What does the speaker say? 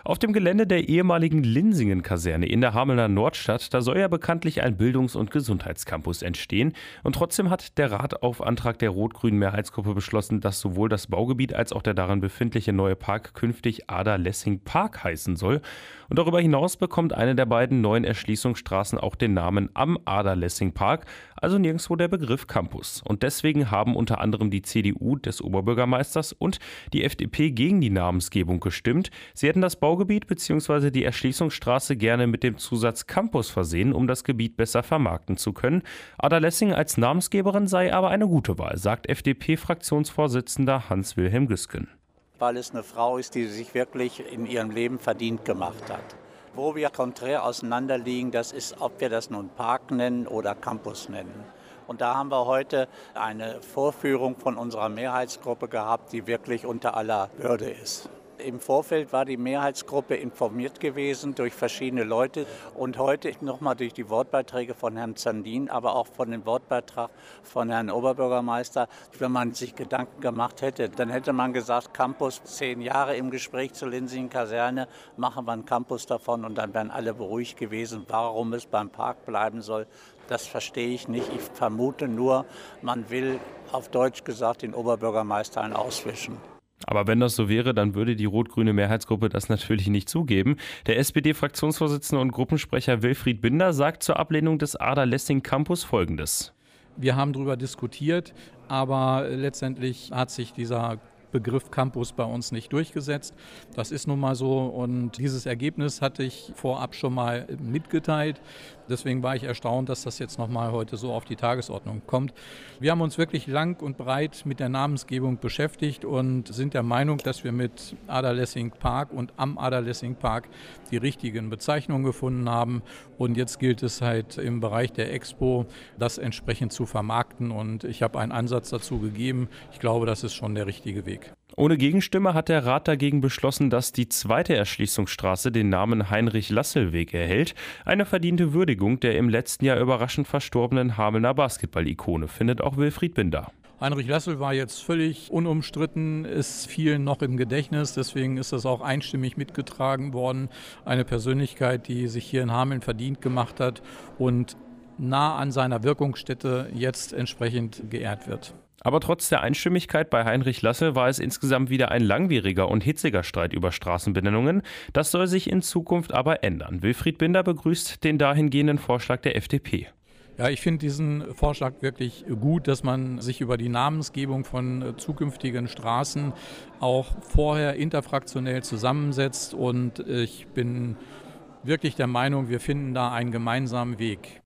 Auf dem Gelände der ehemaligen Linsingen-Kaserne in der Hamelner Nordstadt, da soll ja bekanntlich ein Bildungs- und Gesundheitscampus entstehen. Und trotzdem hat der Rat auf Antrag der rot-grünen Mehrheitsgruppe beschlossen, dass sowohl das Baugebiet als auch der darin befindliche neue Park künftig Ada-Lessing-Park heißen soll. Und darüber hinaus bekommt eine der beiden neuen Erschließungsstraßen auch den Namen Am Ada-Lessing-Park, also nirgendwo der Begriff Campus. Und deswegen haben unter anderem die CDU des Oberbürgermeisters und die FDP gegen die Namensgebung gestimmt. Sie hätten das Baugebiet bzw. die Erschließungsstraße gerne mit dem Zusatz Campus versehen, um das Gebiet besser vermarkten zu können. Ada Lessing als Namensgeberin sei aber eine gute Wahl, sagt FDP-Fraktionsvorsitzender Hans-Wilhelm Güsken. Weil es eine Frau ist, die sich wirklich in ihrem Leben verdient gemacht hat. Wo wir konträr auseinanderliegen, das ist, ob wir das nun Park nennen oder Campus nennen. Und da haben wir heute eine Vorführung von unserer Mehrheitsgruppe gehabt, die wirklich unter aller Würde ist. Im Vorfeld war die Mehrheitsgruppe informiert gewesen durch verschiedene Leute und heute nochmal durch die Wortbeiträge von Herrn Zandin, aber auch von dem Wortbeitrag von Herrn Oberbürgermeister. Wenn man sich Gedanken gemacht hätte, dann hätte man gesagt, Campus, 10 Jahre im Gespräch zur Linsingen-Kaserne, machen wir einen Campus davon und dann wären alle beruhigt gewesen, warum es beim Park bleiben soll. Das verstehe ich nicht. Ich vermute nur, man will auf Deutsch gesagt den Oberbürgermeister einen auswischen. Aber wenn das so wäre, dann würde die rot-grüne Mehrheitsgruppe das natürlich nicht zugeben. Der SPD-Fraktionsvorsitzende und Gruppensprecher Wilfried Binder sagt zur Ablehnung des Ada-Lessing-Campus Folgendes. Wir haben darüber diskutiert, aber letztendlich hat sich dieser Begriff Campus bei uns nicht durchgesetzt. Das ist nun mal so und dieses Ergebnis hatte ich vorab schon mal mitgeteilt. Deswegen war ich erstaunt, dass das jetzt nochmal heute so auf die Tagesordnung kommt. Wir haben uns wirklich lang und breit mit der Namensgebung beschäftigt und sind der Meinung, dass wir mit Ada-Lessing-Park und Am Ada-Lessing-Park die richtigen Bezeichnungen gefunden haben. Und jetzt gilt es halt im Bereich der Expo, das entsprechend zu vermarkten. Und ich habe einen Ansatz dazu gegeben. Ich glaube, das ist schon der richtige Weg. Ohne Gegenstimme hat der Rat dagegen beschlossen, dass die zweite Erschließungsstraße den Namen Heinrich-Lassel-Weg erhält. Eine verdiente Würdigung der im letzten Jahr überraschend verstorbenen Hamelner Basketball-Ikone, findet auch Wilfried Binder. Heinrich Lassel war jetzt völlig unumstritten, ist vielen noch im Gedächtnis, deswegen ist das auch einstimmig mitgetragen worden. Eine Persönlichkeit, die sich hier in Hameln verdient gemacht hat und nah an seiner Wirkungsstätte jetzt entsprechend geehrt wird. Aber trotz der Einstimmigkeit bei Heinrich Lassel war es insgesamt wieder ein langwieriger und hitziger Streit über Straßenbenennungen. Das soll sich in Zukunft aber ändern. Wilfried Binder begrüßt den dahingehenden Vorschlag der FDP. Ja, ich finde diesen Vorschlag wirklich gut, dass man sich über die Namensgebung von zukünftigen Straßen auch vorher interfraktionell zusammensetzt. Und ich bin wirklich der Meinung, wir finden da einen gemeinsamen Weg.